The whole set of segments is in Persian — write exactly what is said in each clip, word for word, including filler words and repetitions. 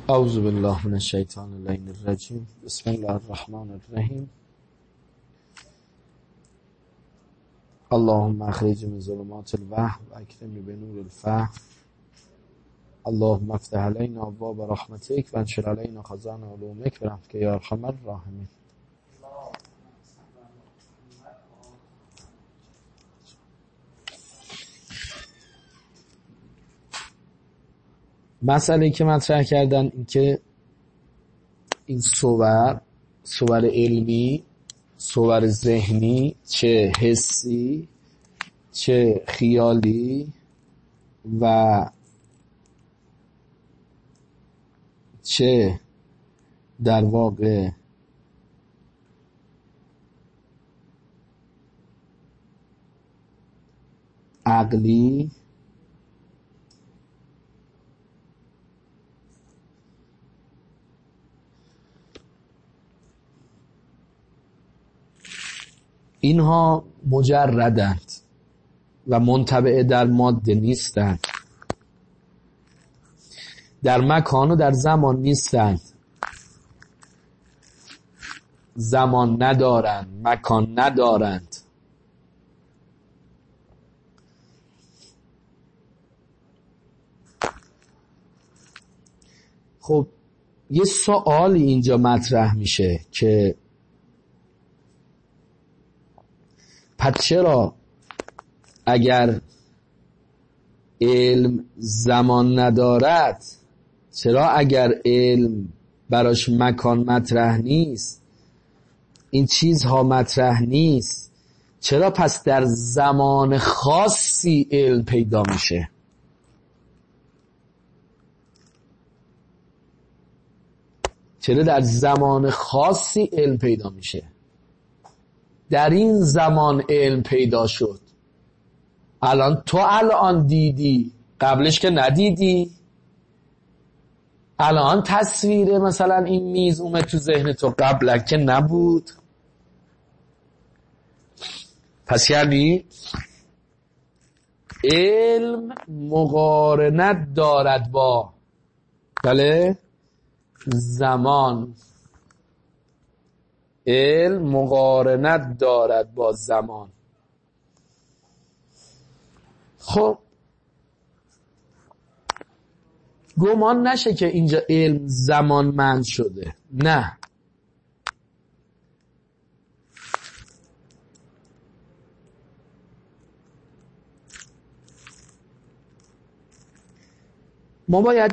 اعوذ بالله من الشیطان اللعین الرجیم. بسم الله الرحمن الرحیم. اللهم اخرج من ظلمات الوهم و اکرمنی بنور الفهم. اللهم افتح علینا ابواب رحمتک و انشر علینا خزائن علومک برحمتک یا ارحم الراحمین. مسئله که مطرح کردن این که این صور صور علمی، صور ذهنی، چه حسی چه خیالی و چه در واقع عقلی اینها مجردند و منطبع در ماده نیستند، در مکان و در زمان نیستند، زمان ندارند، مکان ندارند. خب یه سوالی اینجا مطرح میشه که پس چرا اگر علم زمان ندارد، چرا اگر علم براش مکان مطرح نیست، این چیزها مطرح نیست، چرا پس در زمان خاصی علم پیدا میشه؟ چرا در زمان خاصی علم پیدا میشه؟ در این زمان علم پیدا شد. الان تو الان دیدی، قبلش که ندیدی. الان تصویر مثلا این میز اومد تو ذهن تو، قبلا که نبود. پس یعنی علم مقارنت دارد با بله زمان. علم مقارنت دارد با زمان. خب گمان نشه که اینجا علم زمانمند شده، نه. ما باید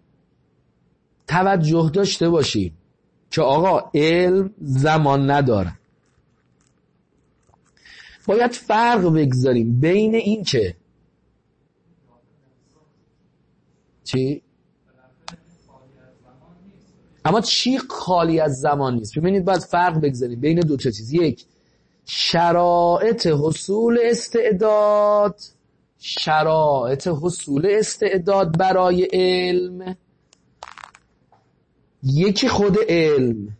توجه داشته باشیم که آقا علم زمان نداره. باید فرق بگذاریم بین این که چی؟ اما چی خالی از زمان نیست؟ ببینید باید فرق بگذاریم بین دو تا چیز. یک، شرایط حصول استعداد، شرایط حصول استعداد برای علم. یکی خود علم.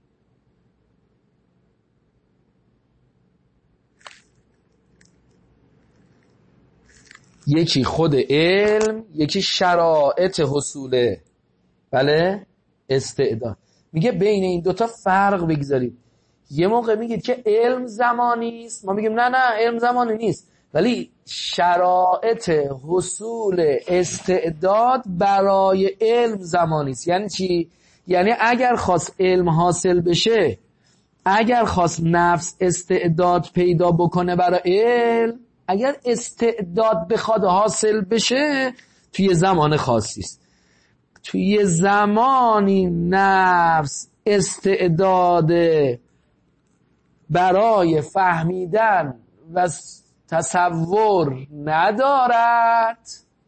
یکی خود علم، یکی شرایط حصول بله استعداد. میگه بین این دوتا فرق بگذاریم. یه موقع میگید که علم زمانی است، ما میگیم نه نه علم زمانی نیست، ولی شرایط حصول استعداد برای علم زمانی است. یعنی چی؟ یعنی اگر خواست علم حاصل بشه، اگر خواست نفس استعداد پیدا بکنه برای علم، اگر استعداد بخواد حاصل بشه، توی زمان خاصی است. توی زمانی نفس استعداد برای فهمیدن و تصور ندارد،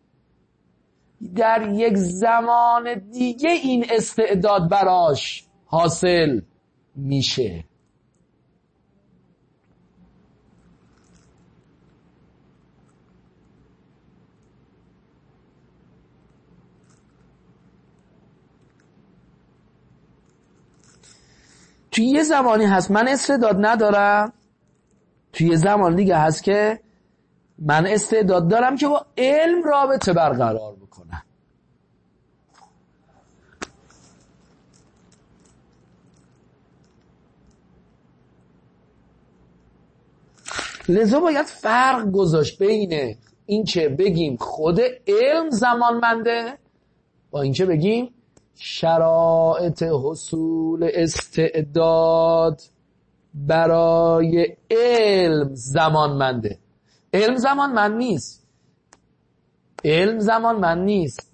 در یک زمان دیگه این استعداد براش حاصل میشه. توی یه زمانی هست من استعداد ندارم، توی یه زمان دیگه هست که من استعداد دارم که با علم رابطه برقرار بکنم. لذا باید فرق گذاشت بین این که بگیم خود علم زمانمنده با این که بگیم شرایط حصول استعداد برای علم زمانمنده. علم زمانمند نیست، علم زمانمند نیست،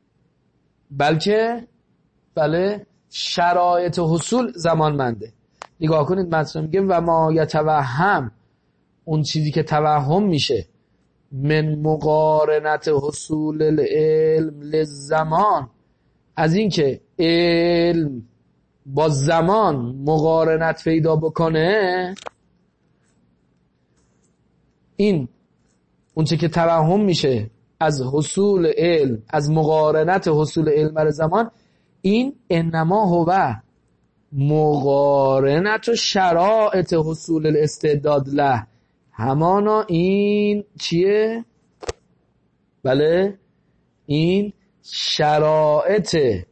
بلکه بله شرایط حصول زمانمنده. نگاه کنید متن میگه و ما یتوهم، اون چیزی که توهم میشه من مقارنت حصول العلم للزمان، از این که علم با زمان مقارنت پیدا بکنه، این اون چیزی که توهم میشه از حصول علم، از مقارنت حصول علم بر زمان، این انما هو مقارنت و شرایط حصول الاستعداد له، همانا این چیه؟ بله این شرایط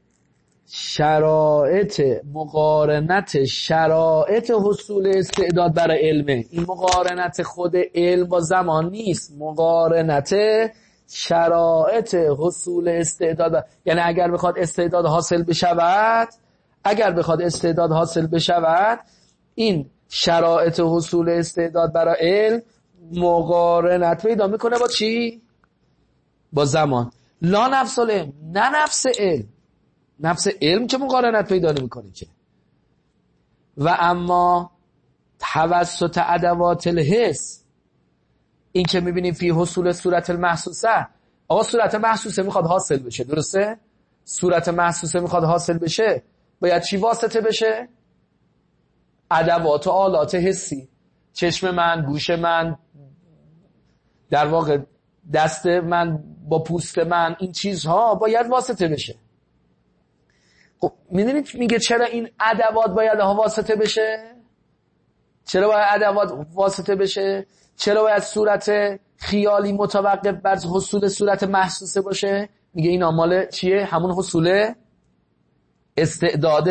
شرایط مقارنت شرایط حصول استعداد برای علمه. این مقارنت خود علم با زمان نیست، مقارنت شرایط حصول استعداد. یعنی اگر بخواد استعداد حاصل بشود اگر بخواد استعداد حاصل بشود این شرایط حصول استعداد برای علم مقارنت پیدا میکنه با چی؟ با زمان. لا نفس العلم، نه نفس علم. نفس علم که مقارنت پیدا نمیکنه که. و اما توسط ادوات الحس، این که میبینیم فی حصول صورت المحسوسه. آقا صورت محسوسه میخواد حاصل بشه، درسته؟ صورت محسوسه میخواد حاصل بشه باید چی واسطه بشه؟ ادوات و آلات حسی. چشم من، گوش من، در واقع دست من با پوست من، این چیزها باید واسطه بشه. خب میدونید میگه چرا این ادوات باید ها واسطه بشه؟ چرا باید ادوات واسطه بشه؟ چرا باید صورت خیالی متوقف بر حصول صورت محسوسه باشه؟ میگه این مال چیه؟ همون حصول استعداد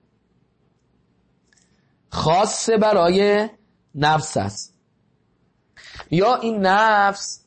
خاص برای نفس است. یا این نفس،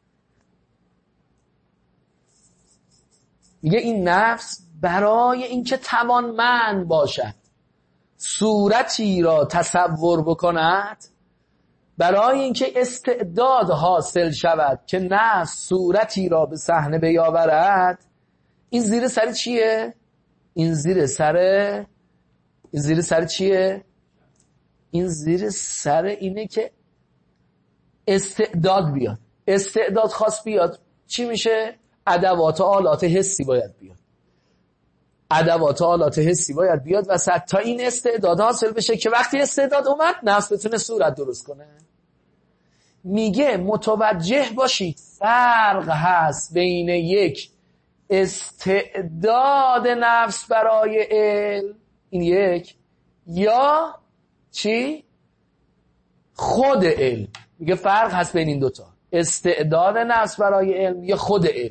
میگه این نفس برای اینکه توانمند باشد صورتی را تصور بکند، برای اینکه استعداد حاصل شود که نفس صورتی را به صحنه بیاورد، این زیر سر چیه؟ این زیر سر این زیر سر چیه؟ این زیر سر اینه که استعداد بیاد. استعداد خاص بیاد چی میشه؟ ادوات و آلات حسی باید بیاد. ادوات و آلات حسی باید بیاد و تا این استعداد حاصل بشه که وقتی استعداد اومد نفس بتونه صورت درست کنه. میگه متوجه باشید فرق هست بین یک استعداد نفس برای علم، این یک، یا چی؟ خود علم. میگه فرق هست بین این دوتا، استعداد نفس برای علم یا خود علم.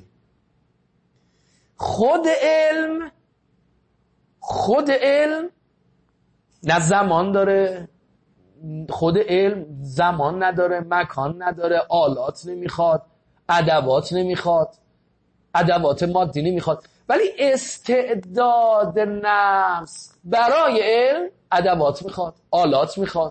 خود علم خود علم نه زمان داره، خود علم زمان نداره، مکان نداره، آلات نمیخواد، ادوات نمیخواد، ادوات مادی نمیخواد. ولی استعداد نفس برای علم ادوات میخواد، آلات میخواد.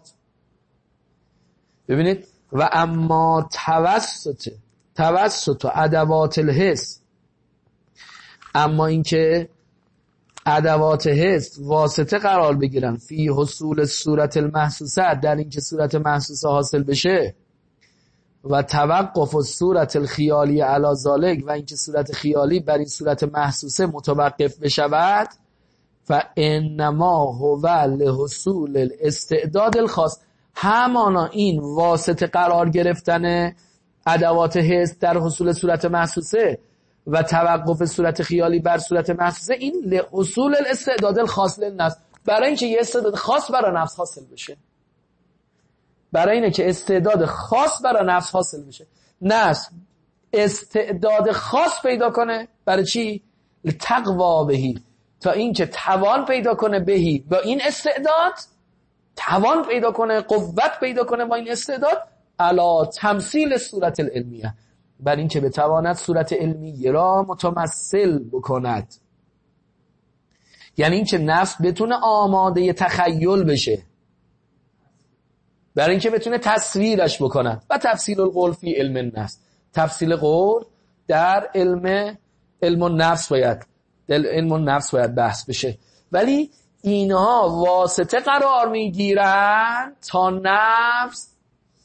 ببینید و اما توسط توسط ادوات الحس، اما اینکه ادوات حس واسطه قرار بگیرن فی حصول صورت المحسوسه، در اینکه صورت محسوسه حاصل بشه، و توقف صورت الخیالی علی ذالک، و اینکه صورت خیالی بر این صورت محسوسه متوقف بشود، فانما هو لحصول الاستعداد الخاص، همانا این واسطه قرار گرفتن ادوات حس در حصول صورت محسوسه و توقف صورت خیالی بر صورت محسوسه، این لحصول الاستعداد الخاص للنفس، برای اینکه یه استعداد خاص برای نفس حاصل بشه، برای اینه که استعداد خاص برای نفس حاصل بشه. نفس استعداد خاص پیدا کنه برای چی؟ لتقوا بهی، تا اینکه توان پیدا کنه بهی، با این استعداد توان پیدا کنه، قوت پیدا کنه با این استعداد علی تمثیل صورت العلمیه، بر این که بتواند صورت علمیه را متمثل بکند. یعنی این که نفس بتونه آماده تخیل بشه، برای اینکه بتونه تصویرش بکنه. و تفصیل القول فی علم النفس، تفصیل قول در علم علم النفس باید در علم النفس باید بحث بشه. ولی اینها واسطه قرار میگیرن تا نفس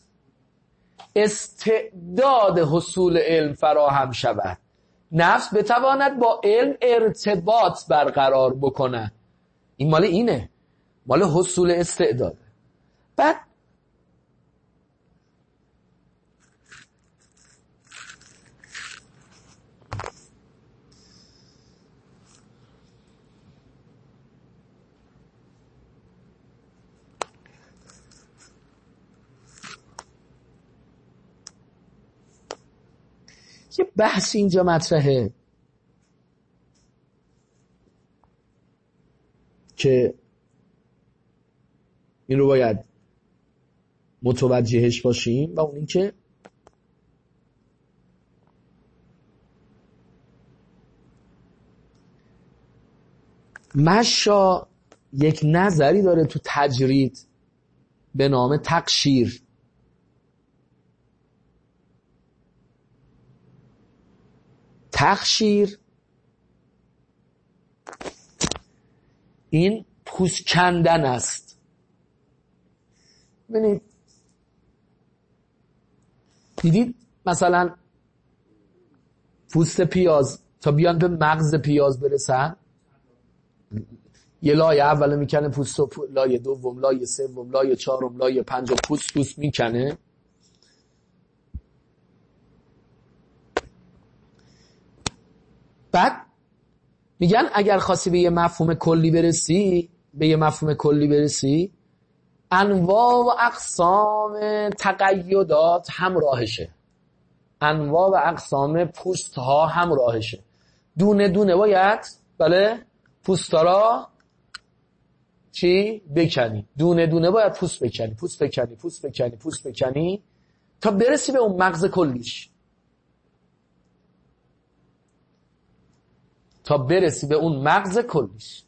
استعداد حصول علم فراهم شود، نفس بتواند با علم ارتباط برقرار بکنه. این مال اینه، مال حصول استعداد. بعد یه بحث اینجا مطرحه که این رو باید متوجهش باشیم، و اون این که مشا یک نظری داره تو تجرید به نام تقشیر. تقشیر این پوست کندن است. ببینید، دیدید مثلا پوست پیاز تا بیان به مغز پیاز برسن، یه لایه اول میکنه پوست، و لایه دوم، لایه سوم، لایه چهارم، لایه پنجم پوست پوست میکنه. بعد میگن اگر خواستی به یه مفهوم کلی برسی به یه مفهوم کلی برسی انواع و اقسام تقیدات همراهشه، انواع و اقسام پوست ها همراهشه. دونه دونه باید بله پوستا را چی بکنی، دونه دونه باید پوست بکنی پوست بکنی پوست بکنی پوست بکنی تا برسی به اون مغز کلیش، تا برسی به اون مغز کلیش.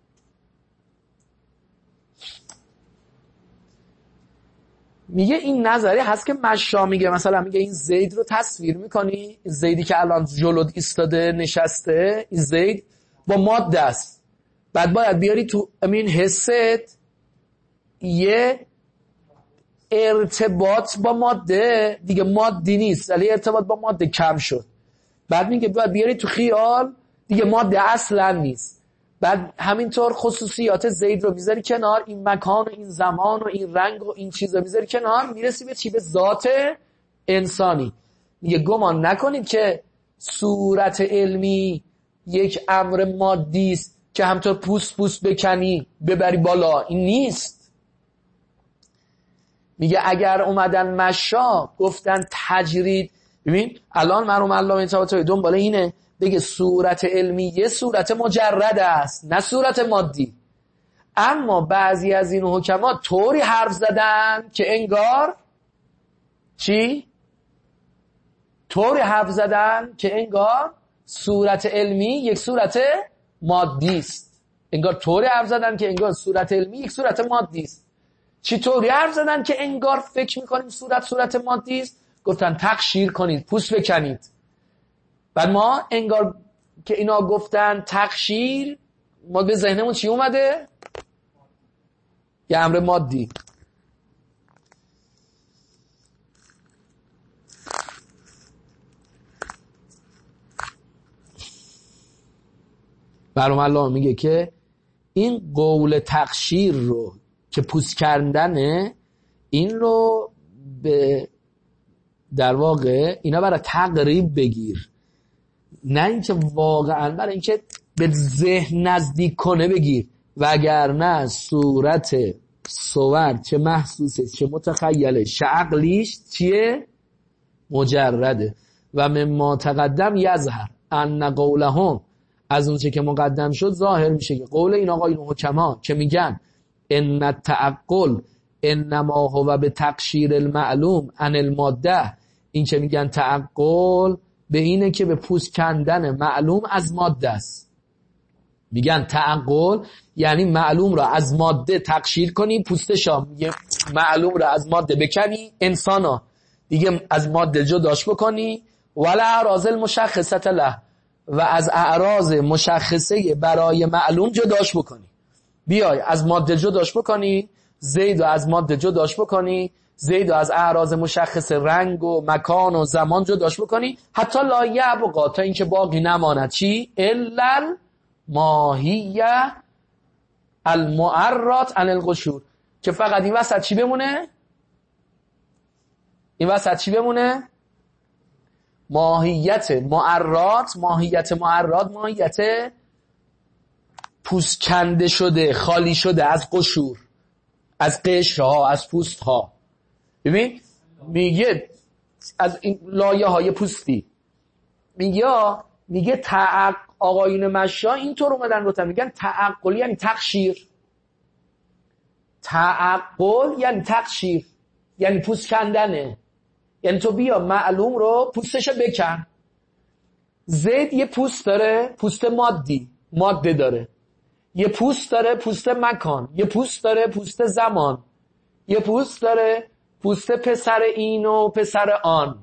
میگه این نظری هست که مشا میگه، مثلا میگه این زید رو تصویر میکنی، این زیدی که الان جلوت ایستاده نشسته، این زید با ماده است، بعد باید بیاری تو امین حست یه ارتباط با ماده دیگه، مادی نیست ولی ارتباط با ماده کم شد. بعد میگه باید بیاری تو خیال دیگه ماده اصلا نیست. بعد همینطور خصوصیات زید رو میذاری کنار، این مکان و این زمان و این رنگ و این چیز رو میذاری کنار، میرسی به چی؟ به ذات انسانی. میگه گمان نکنید که صورت علمی یک امر مادی است که همطور پوست پوست بکنی ببری بالا، این نیست. میگه اگر اومدن مشا گفتن تجرید، ببین الان مرحوم علامه طباطبایی دنبال اینه بگه صورت علمی یه صورت مجرد است نه صورت مادی. اما بعضی از این حکما طوری حرف زدن که انگار چی؟ طوری حرف زدن که انگار صورت علمی یک صورت مادی است. انگار طوری حرف زدن که انگار صورت علمی یک صورت مادی است. چی طوری حرف زدن که انگار فکر میکنیم صورت صورت مادی است؟ گفتن تقشیر کنید، پوست بکنید. بعد ما انگار که اینا گفتن تقشیر، ما به ذهنمون چی اومده؟ یه امر مادی. برام الله میگه که این قول تقشیر رو که پوست کردنه، این رو به در واقع اینا برای تقریب بگیر، نه اینکه واقعا برای اینکه به ذهن نزدیک کنه بگیر. وگرنه صورت صور چه محسوسه چه متخیله چه عقلیش چیه؟ مجرده. و مما تقدم یظهر ان قولهم، از اون چه که مقدم شد ظاهر میشه که قول این آقایون حکما که میگن ان التعقل انما هو به تقشیر المعلوم عن الماده، این که میگن تعقل به اینه که به پوست کندن معلوم از ماده است. میگن تعقل یعنی معلوم را از ماده تقشیر کنی، پوستشا معلوم را از ماده بکنی، انسانا دیگه از ماده جداش بکنی، ولا اعراض المشخصه له، و از اعراض مشخصه برای معلوم جداش بکنی. بیای از ماده جداش بکنی، زید و از ماده جداش بکنی، زید و از اعراض مشخص رنگ و مکان و زمان جداش بکنی، حتی لا یبقا، تا اینکه باقی نماند چی؟ الا الماهیه المعرات عن القشور، که فقط این وسط چی بمونه؟ این وسط چی بمونه؟ ماهیت معرات. ماهیت معرات ماهیت پوست کنده شده، خالی شده از قشور، از قشرها، از پوست ها. ببین میگه از این لایه های پوستی، میگه میگه تعق آقایون مشا اینطور اومدن رو میگن تعقل یعنی تقشیر. تعقل یعنی تقشیر، یعنی پوست کندنه، یعنی تو بیا معلوم رو پوستشو بکن. زید یه پوست داره، پوست مادی، ماده داره. یه پوست داره، پوست مکان. یه پوست داره، پوست زمان. یه پوست داره، پوست پسر این و پسر آن،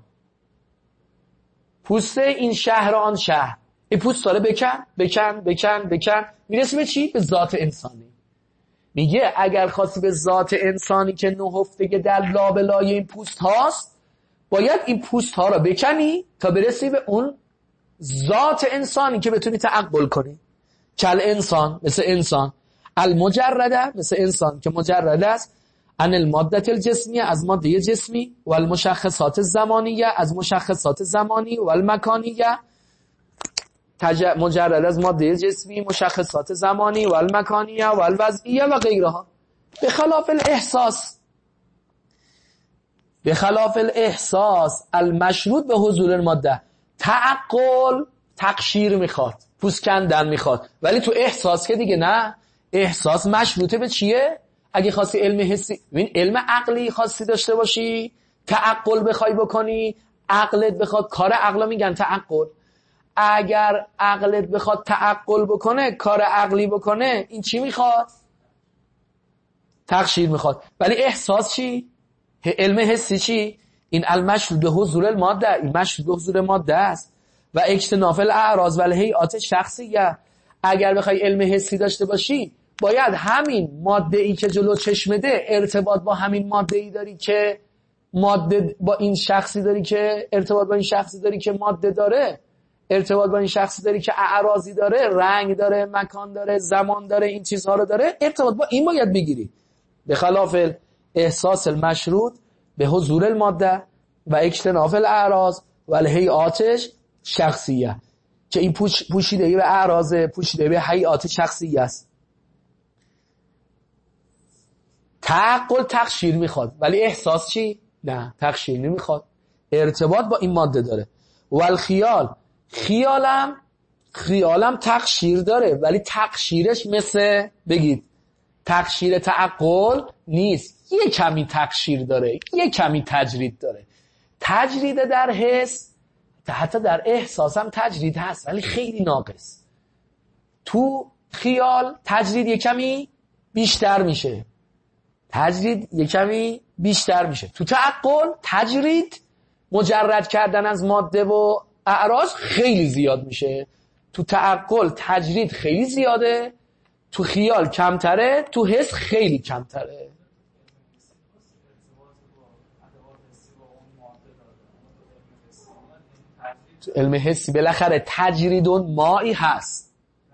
پوست این شهر و آن شهر. این پوست داره بکن بکن بکن بکن، میرسی به چی؟ به ذات انسانی. میگه اگر خواستی به ذات انسانی که نهفته در لابلای این پوست هاست، باید این پوست ها را بکنی تا برسی به اون ذات انسانی که بتونی تعقل کنی. کل انسان، مثل انسان. المجرده، مثل انسان که مجرد است. عن الماده الجسمیه، از ماده جسمی. و المشخصات زمانیه، از مشخصات زمانی. و المکانیه، تج... مجرد از ماده جسمی، مشخصات زمانی. و المکانیه و الوضعیه و غیرها. بخلاف الاحساس، بخلاف الاحساس المشروط به حضور الماده. تعقل تقشیر میخواد، پوست کندن میخواد، ولی تو احساس که دیگه نه. احساس مشروطه به چیه؟ اگه خواستی علم حسی، ببین علم عقلی خواستی داشته باشی، تعقل بخوای بکنی، عقلت بخواد، کار عقلا میگن تعقل. اگر عقلت بخواد تعقل بکنه، کار عقلی بکنه، این چی میخواد؟ تقشیر میخواد. ولی احساس چی؟ علم حسی چی؟ این المشروط به حضور الماده، این مشروط به حضور ماده است. و اجتناف الاعراض و الهیئات شخصیه. اگر بخوای علم حسی داشته باشی، باید همین ماده ای که جلو چشمته ارتباط با همین ماده ای داری که ماده با این شخصی داری که ارتباط با این شخصی داری که ماده داره، ارتباط با این شخصی داری که اعراضی داره، رنگ داره، مکان داره، زمان داره، این چیزها رو داره، ارتباط با این باید بگیری. به خلاف احساس المشروط به حضور الماده و اجتناف الاعراض و الهیئات شخصیه، که این پوش پوشیدگی به اعراض، پوشیدگی به هیئات شخصیه است. تعقل تقشیر میخواد، ولی احساس چی؟ نه، تقشیر نمیخواد، ارتباط با این ماده داره. و الخیال، خیالم خیالم تقشیر داره، ولی تقشیرش مثل بگید تقشیر تعقل نیست. یه کمی تقشیر داره، یه کمی تجرید داره. تجرید در حس، حتی در احساس هم تجرید هست، ولی خیلی ناقص. تو خیال تجرید یه کمی بیشتر میشه، تجرید یه کمی بیشتر میشه. تو تعقل تجرید، مجرد کردن از ماده و اعراض، خیلی زیاد میشه. تو تعقل تجرید خیلی زیاده، تو خیال کمتره، تو حس خیلی کمتره. تو علم حسی بالاخره تجریدون مایی هست.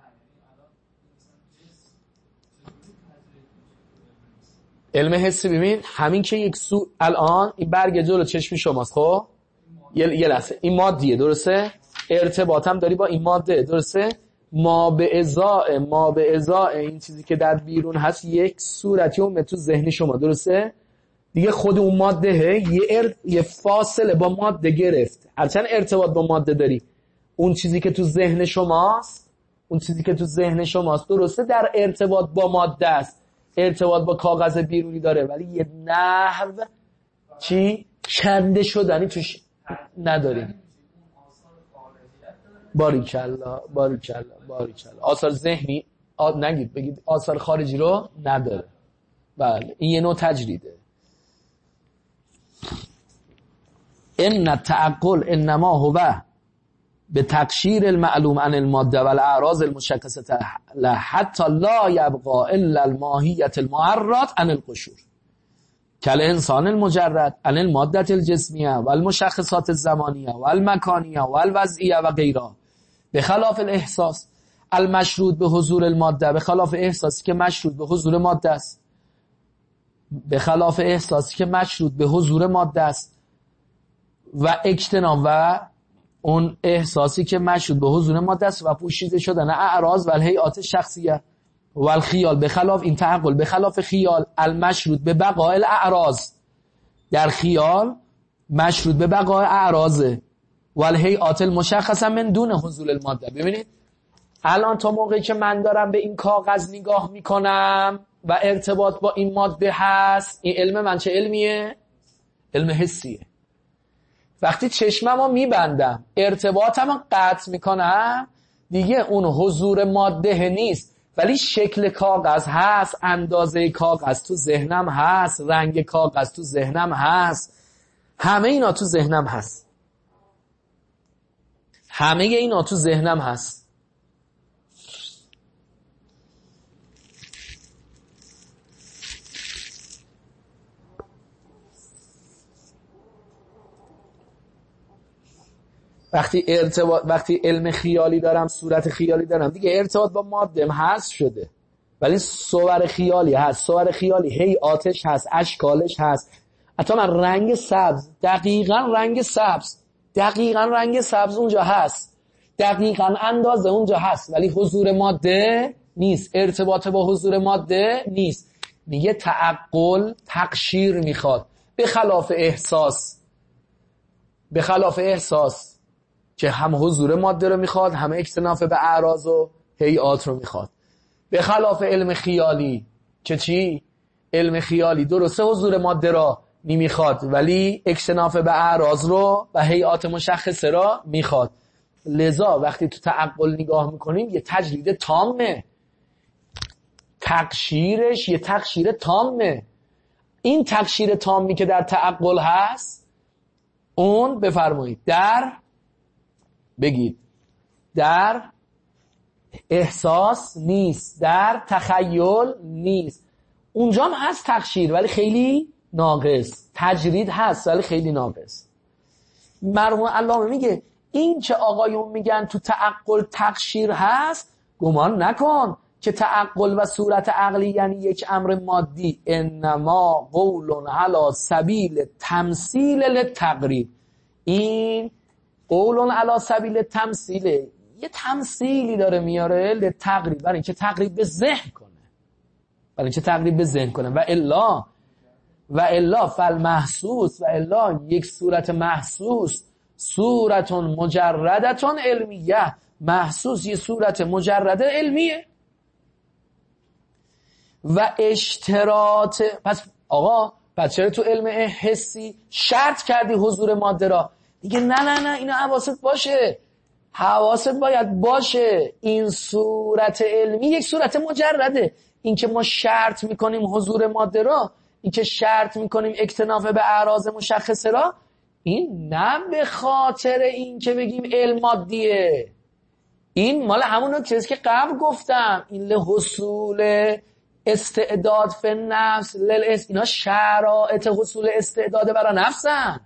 علم حسی ببین همین که یک سو الان این برگ جلو چشمی شماست، خب یه, یه لحظه این مادیه، درسته؟ ارتباط هم داری با این ماده، درسته؟ ما به ازای ما به ازای این چیزی که در بیرون هست یک صورتی اومد تو ذهن شما، درسته؟ دیگه خود اون ماده یه ار... یه فاصله با ماده گرفت. هرچند ارتباط با ماده داری، اون چیزی که تو ذهن شماست، اون چیزی که تو ذهن شماست، درسته در ارتباط با ماده است، ارتباط با کاغذ بیرونی داره ولی یه نحو چی کنده شدنی توش نداریم. باریکلا باریکلا باریکلا آثار ذهنی آ... نگید بگید آثار خارجی رو نداره. بله این یه نوع تجریده. ان التعقل انما هو به تقشیر المعلوم عن الماده و الاعراض المشخصه لا حتی لا یبقى الا الماهیه المعرض عن القشور كالانسان المجرد عن الماده الجسمیه و المشخصات الزمانیه و المکانیه و الوضعیه و غیرها بخلاف الاحساس المشروط به حضور الماده، به خلاف احساسی که مشروط به حضور ماده است، به خلاف احساسی که مشروط به حضور ماده است و اجتناب و اون احساسی که مشروط به حضور ماده است و پوشیده شدن اعراض و الهیئات شخصیه و الخیال، به خلاف این تعقل به خلاف خیال المشروط به بقای الاعراض، در خیال مشروط به بقای اعراضه و الهیئات المشخصه من دون حضور الماده. ببینید الان تا موقعی که من دارم به این کاغذ نگاه میکنم و ارتباط با این ماده هست، این علم من چه علمیه؟ علم حسیه. وقتی چشممو میبندم ارتباطمو قطع میکنم دیگه اون حضور ماده نیست ولی شکل کاغذ هست، اندازه کاغذ تو ذهنم هست، رنگ کاغذ تو ذهنم هست، همه اینا تو ذهنم هست، همه اینا تو ذهنم هست. وقتی ارتباط وقتی علم خیالی دارم، صورت خیالی دارم، دیگه ارتباط با ماده هست شده ولی صور خیالی هست. صور خیالی هی آتش هست، اشکالش هست. حتی من رنگ سبز، دقیقاً رنگ سبز دقیقاً رنگ سبز اونجا هست، دقیقاً اندازه اونجا هست ولی حضور ماده نیست، ارتباط با حضور ماده نیست. میگه تعقل تقشیر میخواد به خلاف احساس، به خلاف احساس که هم حضور ماده رو میخواد هم اکتناف به اعراض و هیئات رو میخواد. به خلاف علم خیالی که چی؟ علم خیالی درسته حضور ماده را نمیخواد ولی اکتناف به اعراض رو و هیئات مشخصه را میخواد. لذا وقتی تو تعقل نگاه میکنیم یه تجرید تامه، تقشیرش یه تقشیر تامه. این تقشیر تامی که در تعقل هست اون بفرمایید در بگید در احساس نیست، در تخیل نیست. اونجا هم هست تقشیر ولی خیلی ناقص، تجرید هست ولی خیلی ناقص. مرحوم علامه میگه این که آقایون میگن تو تعقل تقشیر هست گمان نکن که تعقل و صورت عقلی یعنی یک امر مادی. انما قول علی سبیل تمثیل للتقریب. این قول علی سبیل تمثیله، یه تمثیلی داره میاره للتقریب، برای اینکه تقریب به ذهن کنه، برای اینکه تقریب به ذهن کنه. و الا و الا فالمحسوس، و الا یک صورت محسوس صورتون مجردتون علمیه. محسوس یه صورت مجرد علمیه و اشتراط. پس آقا پس چرا تو علم حسی شرط کردی حضور ماده را؟ دیگه نه نه نه اینا حواست باشه، حواست باید باشه. این صورت علمی یک صورت مجرده. این که ما شرط میکنیم حضور ماده را، این که شرط میکنیم اکتناف به اعراض مشخصه را، این نه به خاطر این که بگیم علم مادیه، این مال همون چیزی که قبل گفتم، این لحصول استعداد فی نفس للاس، اینا شرایط حصول استعداد برای نفسن،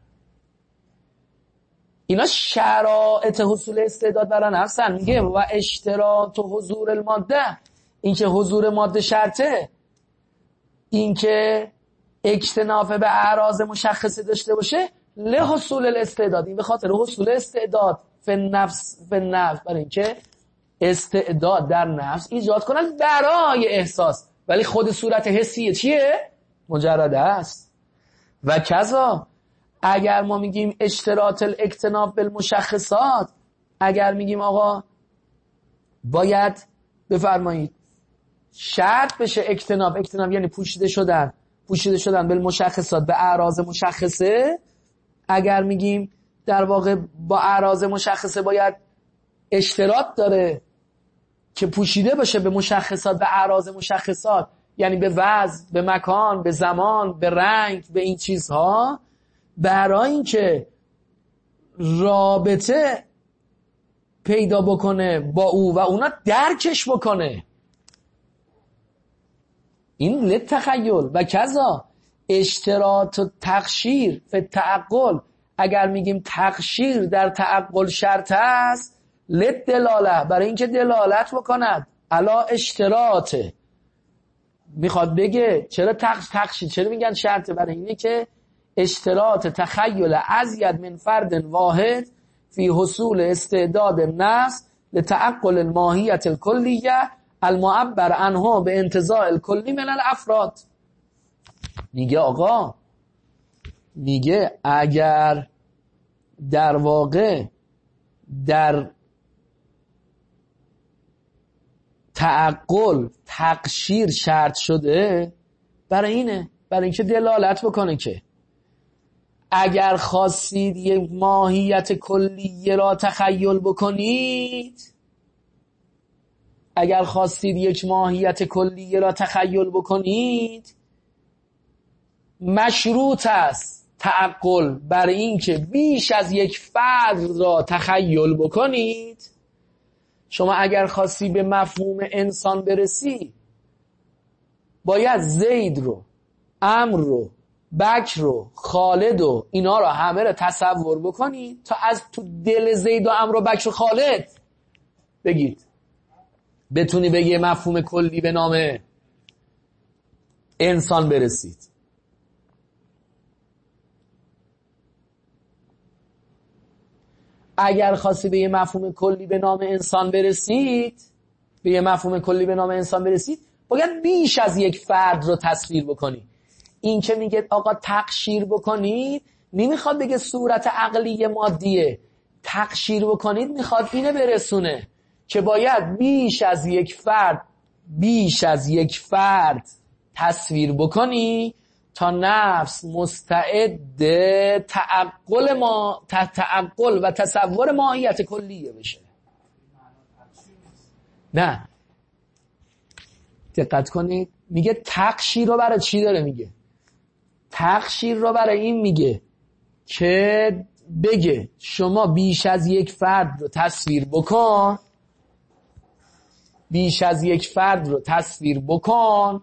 اینا شرایط حصول استعداد برای نفسن. میگه و اشتراط و حضور الماده، این که حضور ماده شرطه، این که اکتناف به اعراض مشخصه داشته باشه لحصول الاستعداد، این به خاطر حصول استعداد فی نفس فی نفس، برای اینکه استعداد در نفس ایجاد کنن برای احساس، ولی خود صورت حسیه چیه؟ مجرده است. و کذا اگر ما میگیم اشتراط الاکتناف بالمشخصات، اگر میگیم آقا باید بفرمایید شرط بشه اجتناب. اجتناب یعنی پوشیده شدن، پوشیده شدن به مشخصات، به اعراض مشخصه. اگر میگیم در واقع با اعراض مشخصه باید اشتراط داره که پوشیده باشه به مشخصات، به اعراض مشخصات، یعنی به وضع، به مکان، به زمان، به رنگ، به این چیزها، برای اینکه رابطه پیدا بکنه با او و اونا درکش بکنه. این لتخیل و کذا اشتراط و تقشیر فی تعقل. اگر میگیم تقشیر در تعقل شرط است، لدلاله، برای اینکه دلالت بکند علا اشتراط. میخواد بگه چرا تقشیر، چرا میگن شرطه؟ برای اینه که اشتراط تخیل ازید من فرد واحد فی حصول استعداد النفس لتعقل الماهیت الکلیه المعبر عنها به انتزاع الکلی من الافراد. میگه آقا، میگه اگر در واقع در تعقل تقشیر شرط شده، برای اینه، برای اینکه دلالت بکنه که اگر خواستید یک ماهیت کلیه را تخیل بکنید، اگر خواستید یک ماهیت کلیه را تخیل بکنید، مشروط است تعقل بر این که بیش از یک فرد را تخیل بکنید. شما اگر خواستی به مفهوم انسان برسی، باید زید رو، عمرو رو، بکر رو، خالد و اینا رو همه رو تصور بکنید تا از تو دل زید و عمرو و بکر و خالد بگید، بتونی به یه مفهوم کلی به نام انسان برسید. اگر خواستی به یه مفهوم کلی به نام انسان برسید، به یه مفهوم کلی به نام انسان برسید، باید بیش از یک فرد رو تصویر بکنی. این که میگه آقا تقشیر بکنید، نمیخواد بگه صورت عقلی مادیه. تقشیر بکنید میخواد اینه برسونه که باید بیش از یک فرد بیش از یک فرد تصویر بکنی تا نفس مستعد تعقل ما تعقل و تصور ماهیت کلیه بشه. نه، دقت کنید، میگه تقشیر رو برای چی داره میگه؟ تقشیر رو برای این میگه که بگه شما بیش از یک فرد رو تصویر بکن، بیش از یک فرد رو تصویر بکن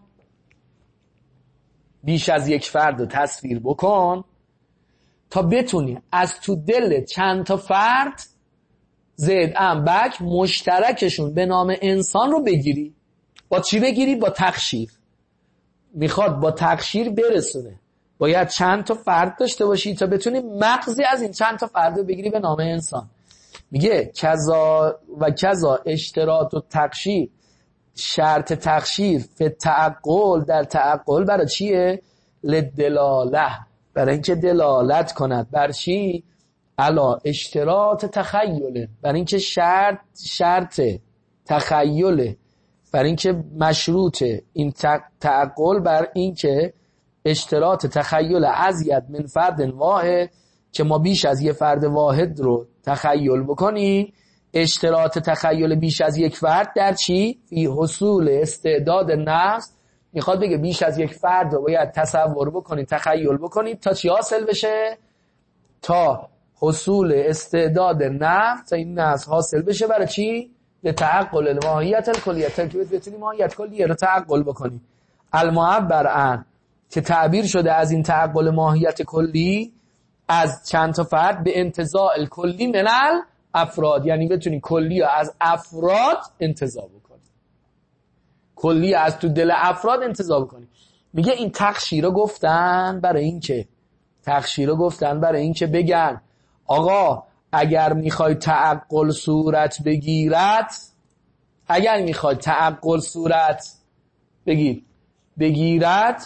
بیش از یک فرد رو تصویر بکن تا بتونی از تو دل چند تا فرد زید ام بک مشترکشون به نام انسان رو بگیری. با چی بگیری؟ با تقشیر. میخواد با تقشیر برسونه باید چند تا فرد داشته باشی تا بتونی مغزی از این چند تا فرد رو بگیری به نام انسان. میگه کذا و کذا اشتراط و تقشیر، شرط تقشیر فی تعقل در تعقل برای چیه؟ لدلاله، برای اینکه دلالت کند بر چی؟ علا اشتراط تخیله، برای اینکه شرط شرط تخیله، برای اینکه مشروط این تعقل بر اینکه اشتراط تخیل ازید من فرد واحد، که ما بیش از یک فرد واحد رو تخیل بکنیم. اشتراط تخیل بیش از یک فرد در چی؟ فی حصول استعداد نفس. میخواد بگه بیش از یک فرد رو باید تصور بکنید، تخیل بکنید تا چی حاصل بشه؟ تا حصول استعداد نفس، تا این نفس حاصل بشه. برای چی؟ لتعقل الماهیت الکلیه، تا که بتونی ماهیت کلیه رو تعقل بکنی. المعبر عن، که تعبیر شده از این تعقل ماهیت کلی از چند تا فرد به انتزاع الکلی من افراد، یعنی بتونی کلی از افراد انتزاع بکنی، کلی از تو دل افراد انتزاع بکنی. میگه این تقشیر رو گفتن برای این که تقشیر رو گفتن برای این که بگن آقا اگر میخوای تعقل صورت بگیرد، اگر میخوای تعقل صورت بگیر بگیرد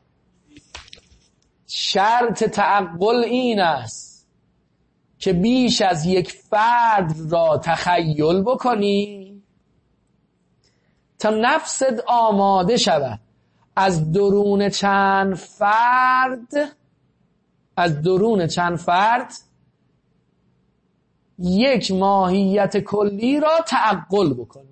شرط تعقل این است که بیش از یک فرد را تخیل بکنی تا نفست آماده شود از درون چند فرد از درون چند فرد یک ماهیت کلی را تعقل بکنی.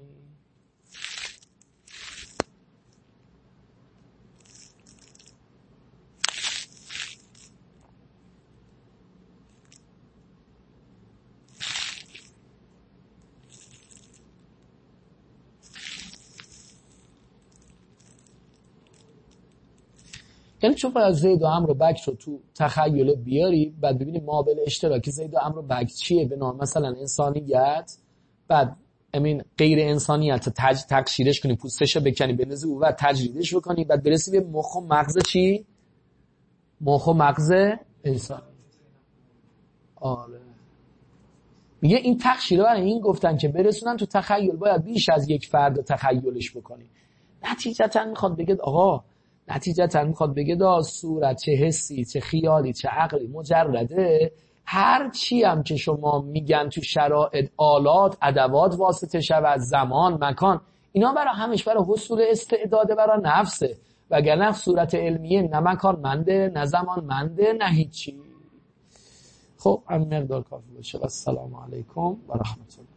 یعنی چون باید زید و عمرو و بکر رو تو تخیل بیاری، بعد ببینی مابل اشتراکی زید و عمرو و بکر چیه، به نام مثلا انسانیت، بعد امین غیر انسانیت تج تکشیرش کنی، پوستش رو بکنی بنزی و بعد تجریدش بکنی، بعد برسی به مخ و مغز چی؟ مخ و مغز انسان. آره میگه این تکشیره برای این گفتن که برسونن تو تخیل باید بیش از یک فرد تخیلش بکنی. نتیجتا میخواد بگه آقا نتیجتا میخواد بگه دا صورت چه حسی چه خیالی چه عقلی مجرده، هر چی هم که شما میگن تو شرایط آلات ادوات واسطه شود، زمان مکان، اینا برای همش برای حصول استعداده برای نفسه، وگرنه صورت علمیه نه مکان منده نه زمان منده نه هیچی. خب همین مقدار کافی باشه. السلام علیکم و رحمت الله.